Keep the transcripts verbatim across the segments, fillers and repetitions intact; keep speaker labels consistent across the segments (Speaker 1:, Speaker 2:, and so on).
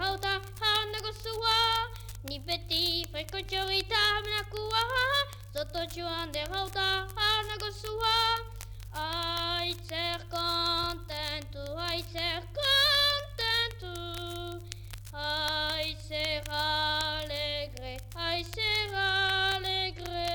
Speaker 1: hauta hanako sua ni beti frekoitzorita hamnakua soto joan de hauta hanako sua aitzer kontentu aitzer kontentu aitzer alegre aitzer alegre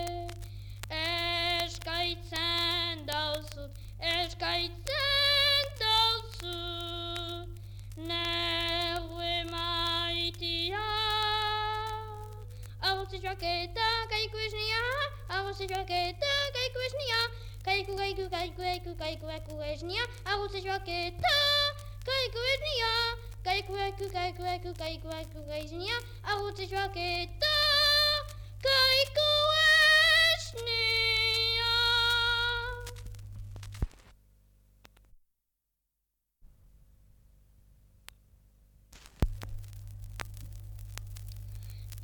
Speaker 1: eskaitzen dauzut eskaitzen dauzut nerue maitia arrotze joaketa kaiku esnia arrotze joaketa kaiku esnia kaiku kaiku kaiku kaiku kaiku kaiku esnia arrotze joaketa kaiku esnia kaiku kaiku kaiku kaiku kaiku kaiku esnia arrotze joaketa kaiku